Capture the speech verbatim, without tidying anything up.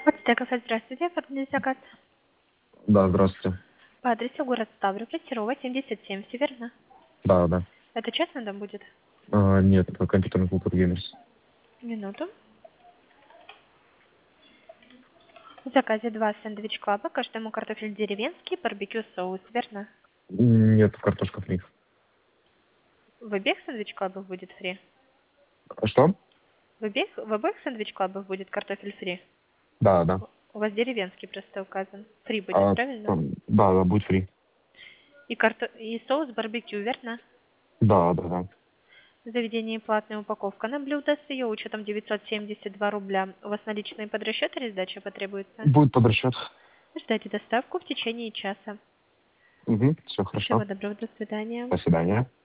Почта кафе, здравствуйте, оформили заказ. Да, здравствуйте. По адресу город Ставрополь, Серова, семьдесят семь, все верно? Да, да. Это частный дом будет? А, нет, это компьютерный клуб Геймерс. Минуту. В заказе два сэндвич клаба, каждому картофель деревенский, барбекю соус, верно? Нет, картошка фри. В обеих сэндвич клабах будет фри? А что? В обеих, в обоих сэндвич клабах будет картофель фри? Да, да. У вас деревенский просто указан. Фри будет, А, правильно? там, да, да, будет фри. И, карто... и соус барбекю, верно? Да, да, да. В заведении платная упаковка на блюдо с ее учетом девятьсот семьдесят два рубля. У вас наличные под расчет или сдача потребуется? Будет под расчет. Ждайте доставку в течение часа. Угу, все Всего хорошо. доброго, до свидания. До свидания.